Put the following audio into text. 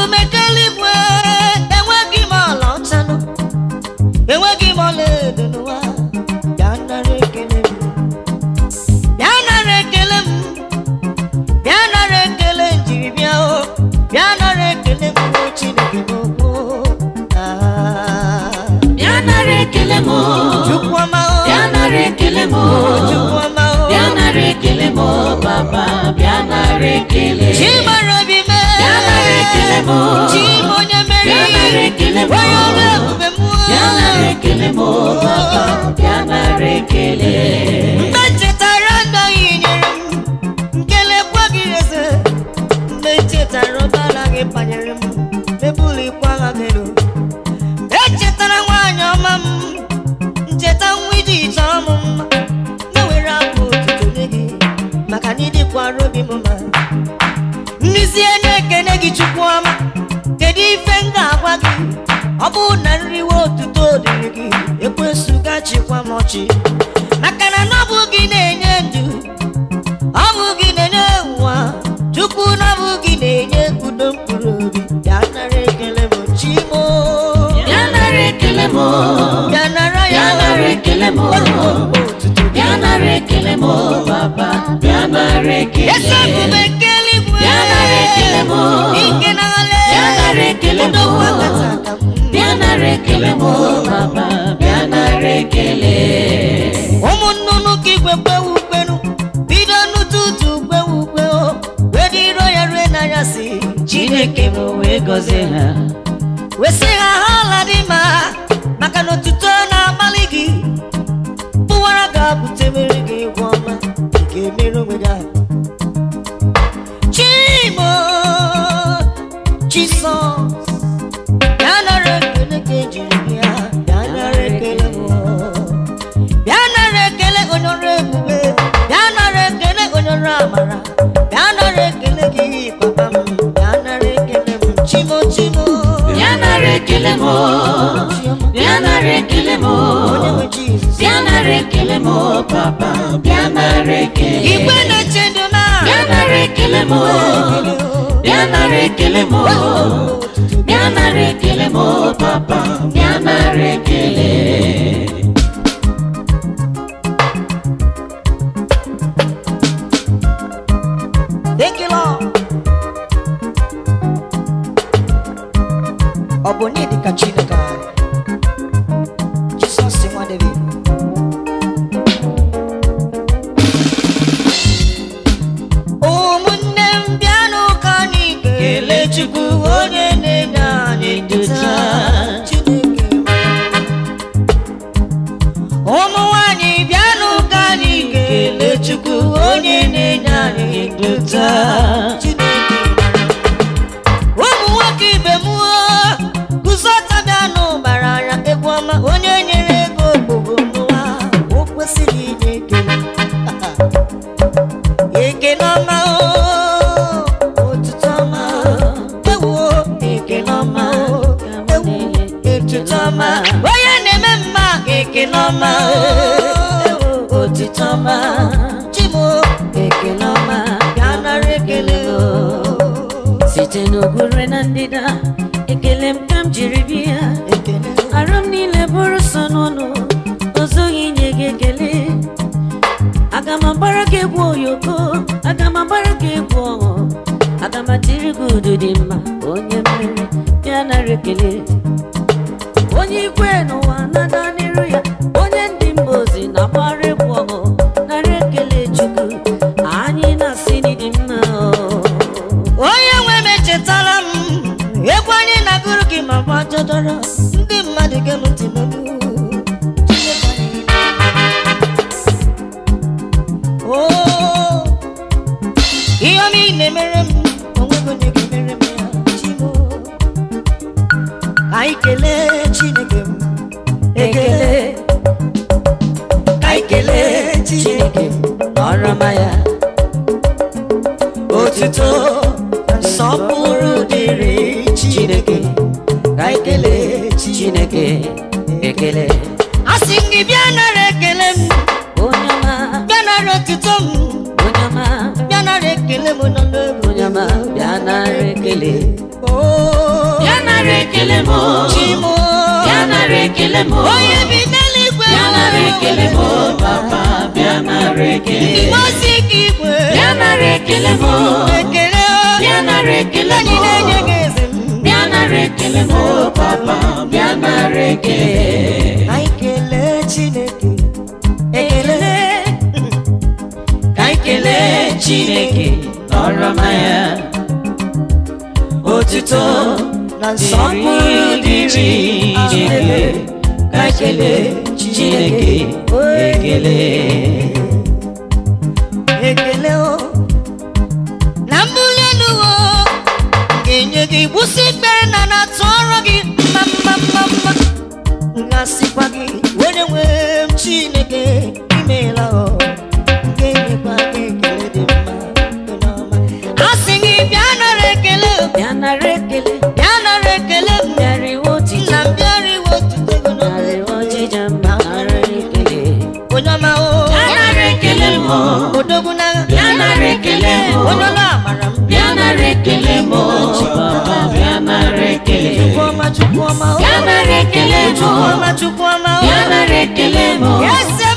mekeligwe enweghị m ọla ọchanụ enweghị m ọla edo n'ụwa bịa nara ekele m bịa nara ekele m bịa nara ekele njiri bịa o bịa nara ekele m Chineke m okwu bịa nara ekele m Chukwuma o bịa nara ekele m Chukwuma o bịa nara ekele m Baba bịa nara ekele Chimarabi me bịa nara ekele m Chimonye meri bịa nara ekele m onye ọrụ ebube m bịa nara ekele m Baba bịa nara ekele mgbe chetara ndụ ị nyere m nkelekwa gị eze mgbe chetara ụbara gị banyere m ebulikwa agha gị elu echetara nwaanyị ọma m ncheta nwa iji chọọ m mma na-were abụ otuto nye gị maka na ịdịkwara obi m mma nnizie na-ekene gị Chukwuma kedu ife m ga-agwa gị ọ bụ na nriwe otuto dịrị gị ekwensu gachikwa m ọchị maka na ọ bụ gị na-enye ndụ ọ bụ gị na-enye nwa Chukwu na ọ bụ gị na-enye udo mkpụrụ obi bịa nara ekele m Chimo bịa nara ekele m bịa nara ya bịa nara ekele m bịa nara ekele m Baba bịa nara ekele ese ebube ekele igwe bịa nara ekele m ike na ale bịa nara ekele m bịa nara ekele m Baba bịa nara ekele ụmụ nnụnụ ka igwe kpewe ukpenu bido n'ụtụtụ kpewe ukpe o wediro ya rue n'anya si Chineke m wee gọzie ha wesị ha ọla dị mma maka na otuto na-agbalị gị bụwara ga-abụtemere gị egwu ọma ga-emere onwe gị ahụ Chimo Jizọs bịa nara ekele ka ejiri bịa bịa nara ekele m bịa nara ekele onye ọrụ ebube bịa nara ekele onye ọrụ amara bịa nara ekele gị papa m bịa nara ekele m Chimo Chimo bịa nara ekele m bịa nara ekele m onye nwe Jizọs bịa nara ekele m Papa bịa nara ekele igwe na-eche ndụ na bịa nara ekele m bịa nara ekele m bịa nara ekele m Papa bịa nara ekele Thank you, Lord. Ọ bụ onye dịka Chineke anyị Jizọs nwa David ụmụnne m bịanụ ka anyị kelee Chukwu onye na-enye anyị ndụ taa Chineke ụmụ nwanyị bịanụ ka anyị kelee Chukwu onye na-enye anyị ndụ taa Chineke ụmụ nwoke ibe m guzota bịanụ bara ya egwu ọma onye nyere ego ogbogbo n'ụwa o kwesịrị inye ekele ọma otuto ọma ewu ekele ọma ewu etuto ọma onye na-eme mma ekele ọma otuto ọma Chimo ekele ọma bịa nara ekele site n'ogwure na ndịda ekele m ka m jiri bịa arụ m niile bụrụ sọ n'ọnụ ozoghị inye gị ekele aga m agbara gị egwu oyoko aga m agbara gị egwu ọṅụ aga m atiri gị udu dị mma onye mmeri bịa nara ekele onye igwe n'ụwa nada n'iru ya onye ndị mba ozi na-agbara egwu ọṅụ nara ekele Chukwu anyị na-asị n'ịdị mma onye nwe m echetara m egwu anyị na-agụrụ gị ma gbajọdọrọ ndị mmadụ gem ntị n'olu ihe ọma ị na-emere m onwego onye ga-emere m ya Chimo ka anyị kelee Chineke m ekele ka anyị kelee Chineke m ọrụma ya otuto nsọpụrụ dịrị Chineke ka anyị kelee Chineke ekele asị m gị bịa nara ekele m onye ọma bịa nara otuto m onye ọma bịa nara ekele m nọ n'obi onye ọma bịa nara ekele oh ekele mo Chimo bịa nara ekele mo onye bi n'eluigwe bịa nara ekele mo papa bịa nara ekele Ngozi gị igwe bịa nara ekele mo ekele bịa nara ekele anyị mo na-enye gị eze bịa nara ekele mo papa bịa nara ekele anyị kelee Chineke ekele ka anyị kelee Chineke n'ọrụ ọma ya otuto na nsọpụrụ dịrị Chineke ka anyị kelee Chineke ekele ekele o na mbuli elu o ga-enye gị gbusi ikpere na na-atụ ọrụ gị mma mma mma mma ngasịkwa gị were nwee m Chineke imeela o ga-enyekwa gị ekele dị mma onye ọma asị gị bịa nara ekele bịa nara ekele bịa nara ekele m bịariwo otito nna m bịariwo otito gị bịariwo ọjịja mma nara ekele onye ọma o bịa nara ekele m odogwu na bịa nara ekele m onye ọla amara m bịa nara ekele m papa bịa nara ekele Chukwuma Chukwuma bịa nara ekele m Chukwuma Chukwuma bịa nara ekele m Yes